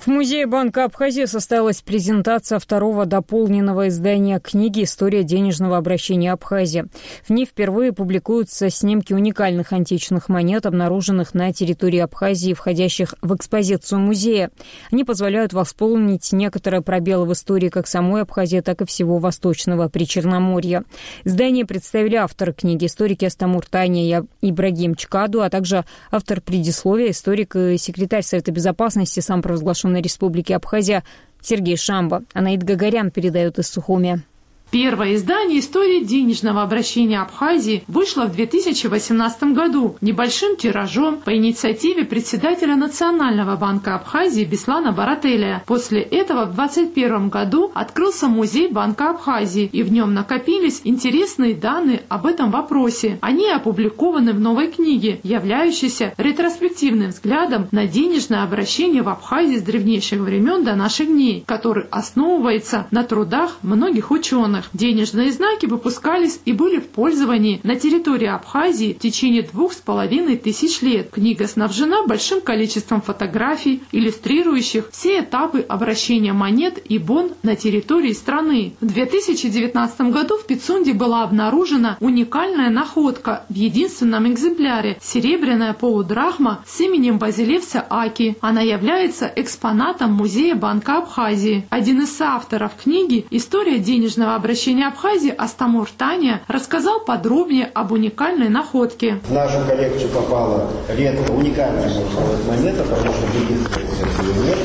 В музее Банка Абхазии состоялась презентация второго дополненного издания книги «История денежного обращения Абхазии». В ней впервые публикуются снимки уникальных античных монет, обнаруженных на территории Абхазии, входящих в экспозицию музея. Они позволяют восполнить некоторые пробелы в истории как самой Абхазии, так и всего Восточного Причерноморья. Издание представили авторы книги, историки Астамур Таня и Ибрагим Чкаду, а также автор предисловия, историк и секретарь Совета Безопасности самопровозглашенной Республики Абхазия Сергей Шамба. Анаид Гагарян передает из Сухуми. Первое издание «Истории денежного обращения Абхазии» вышло в 2018 году небольшим тиражом по инициативе председателя Национального банка Абхазии Беслана Барателя. После этого в 2021 году открылся музей Банка Абхазии, и в нем накопились интересные данные об этом вопросе. Они опубликованы в новой книге, являющейся ретроспективным взглядом на денежное обращение в Абхазии с древнейших времен до наших дней, который основывается на трудах многих ученых. Денежные знаки выпускались и были в пользовании на территории Абхазии в течение 2500 лет. Книга снабжена большим количеством фотографий, иллюстрирующих все этапы обращения монет и бон на территории страны. В 2019 году в Пицунде была обнаружена уникальная находка в единственном экземпляре – серебряная полудрахма с именем Базилевса Аки. Она является экспонатом музея Банка Абхазии. Один из соавторов книги «История денежного обращения Абхазии» Астамур Таня рассказал подробнее об уникальной находке. В нашу коллекцию попала редко уникальная монета, потому что других нету.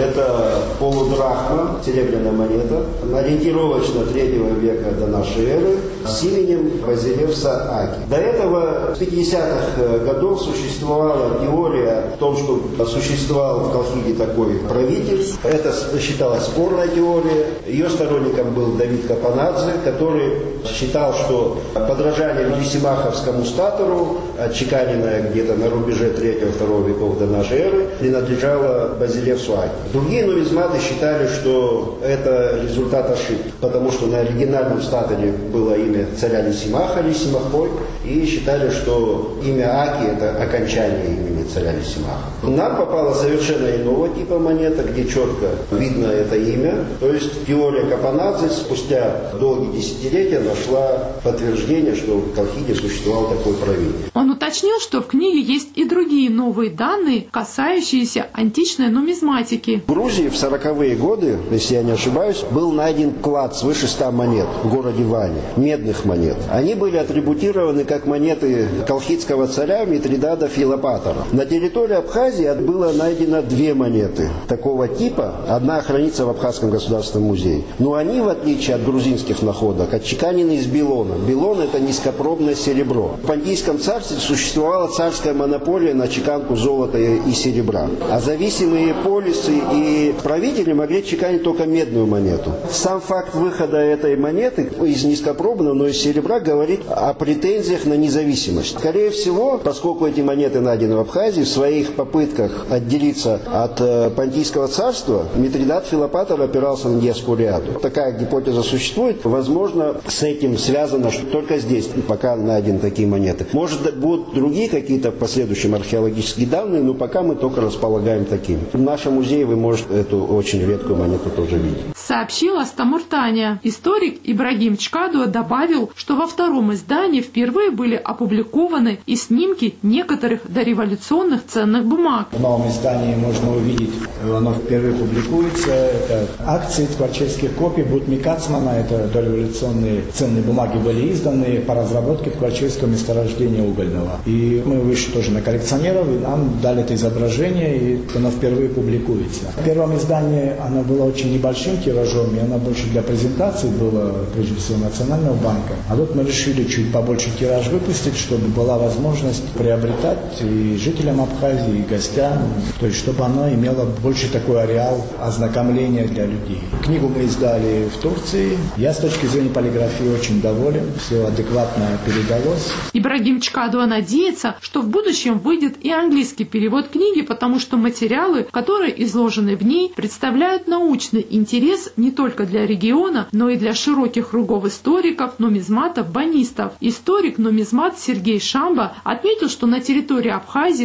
Это полудрахма, серебряная монета, ориентировочно 3 века до нашей эры, с именем Базилевса Аки. До этого с 50-х годов существовала теория о том, что существовал в Колхиде такой правитель. Это считалась спорная теория. Ее сторонником был Давид Капанадзе, который считал, что подражание лисимаховскому статору, отчеканенное где-то на рубеже 3-2 веков до нашей эры, принадлежало Базилевсу Аки. Другие нумизматы считали, что это результат ошибки, потому что на оригинальном статоре было имя царя Лисимаха, Лисимахой, и считали, что имя Аки – это окончание имени царя Лисимаха. Нам попала совершенно иного типа монета, где четко видно это имя. То есть теория Капанадзе спустя долгие десятилетия нашла подтверждение, что в Колхиде существовал такой правитель. Он уточнил, что в книге есть и другие новые данные, касающиеся античной нумизматики. В Грузии в 40-е годы, если я не ошибаюсь, был найден клад свыше 100 монет в городе Ване, медных монет. Они были атрибутированы как монеты колхидского царя Митридата Филопатора. На территории Абхазии было найдено 2 монеты такого типа. Одна хранится в Абхазском государственном музее. Но они, в отличие от грузинских находок, отчеканены из белона. Белон – это низкопробное серебро. В Понтийском царстве существовала царская монополия на чеканку золота и серебра. А зависимые полисы и правители могли чеканить только медную монету. Сам факт выхода этой монеты из низкопробного, но из серебра, говорит о претензиях на независимость. Скорее всего, поскольку эти монеты найдены в Абхазии, в своих попытках отделиться от Понтийского царства, Митридат Филопатор опирался на Диоскуриаду. Такая гипотеза существует. Возможно, с этим связано, что только здесь пока найдены такие монеты. Может, будут другие какие-то в последующем археологические данные, но пока мы только располагаем такими. В нашем музее вы можете эту очень редкую монету тоже видеть. Сообщил Астамур Таня. Историк Ибрагим Чкаду добавил, что во втором издании впервые были опубликованы и снимки некоторых дореволюционных ценных бумаг. В новом издании можно увидеть, оно впервые публикуется, это акции Ткварчевских копий Бутми Кацмана, это дореволюционные ценные бумаги были изданы по разработке Ткварчевского месторождения угольного. И мы вышли тоже на коллекционеров, и нам дали это изображение, и оно впервые публикуется. В первом издании оно было очень небольшим тиражом, и оно больше для презентации было, прежде всего, Национального банка. А вот мы решили чуть побольше тираж выпустить, чтобы была возможность приобретать и жителям Абхазии, и гостям, то есть чтобы оно имело больше такой ареал ознакомления для людей. Книгу мы издали в Турции. Я с точки зрения полиграфии очень доволен, все адекватно передалось. Ибрагим Чкаду надеется, что в будущем выйдет и английский перевод книги, потому что материалы, которые изложены в ней, представляют научный интерес не только для региона, но и для широких кругов историков, нумизматов, бонистов. Историк-нумизмат Сергей Шамба отметил, что на территории Абхазии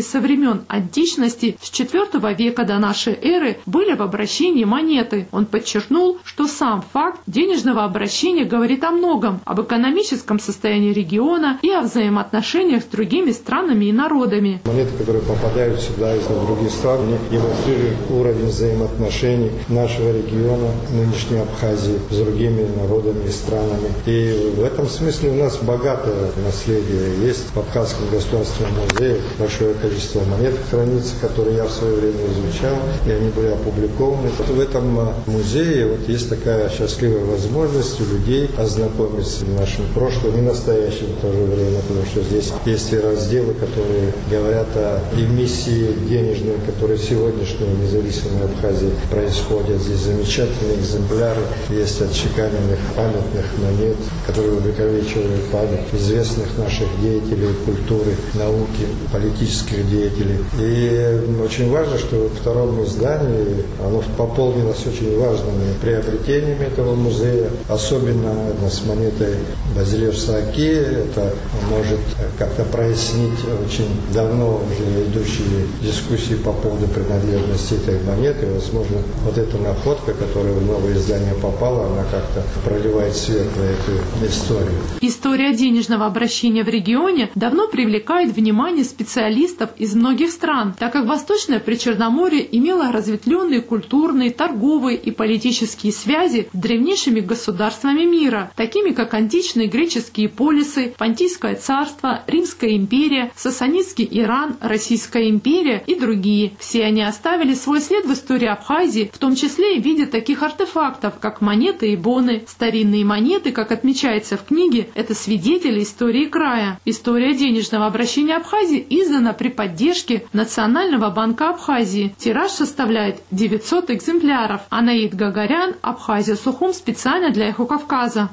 со времен античности с IV века до нашей эры были в обращении монеты. Он подчеркнул, что сам факт денежного обращения говорит о многом, об экономическом состоянии региона и о взаимоотношениях с другими странами и народами. Монеты, которые попадают сюда из других стран, они демонстрируют уровень взаимоотношений нашего региона, нынешней Абхазии, с другими народами и странами. И в этом смысле у нас богатое наследие. Есть в Абхазском государственном музее большое количество монет хранится, которые я в свое время изучал, и они были опубликованы. Вот в этом музее есть такая счастливая возможность у людей ознакомиться с нашим прошлым и настоящим в то же время, потому что здесь есть и разделы, которые говорят о эмиссии денежной, которые в сегодняшней независимой Абхазии происходят. Здесь замечательные экземпляры есть отчеканенных памятных монет, которые увековечивают память известных наших деятелей культуры, науки, политических деятелей. И очень важно, что в втором издании оно пополнилось очень важными приобретениями этого музея, особенно с монетой Базилевса-Аки. Это может как-то прояснить очень давно уже идущие дискуссии по поводу принадлежности этой монеты. Возможно, вот эта находка, которая в новое издание попала, она как-то проливает свет на эту историю. История денежного обращения в регионе давно привлекает внимание специалистов из многих стран, так как Восточное Причерноморье имело разветвленные культурные, торговые и политические связи с древнейшими государствами мира, такими как античные греческие полисы, Понтийское царство, Римская империя, Сасанидский Иран, Российская империя и другие. Все они оставили свой след в истории Абхазии, в том числе и в виде таких артефактов, как монеты и боны. Старинные монеты, как отмечается в книге, это свидетели истории края. История денежного обращения Абхазии издана при поддержке Национального банка Абхазии. Тираж составляет 900 экземпляров. Анаид Гагарян, Абхазия Сухум, специально для Эхо Кавказа.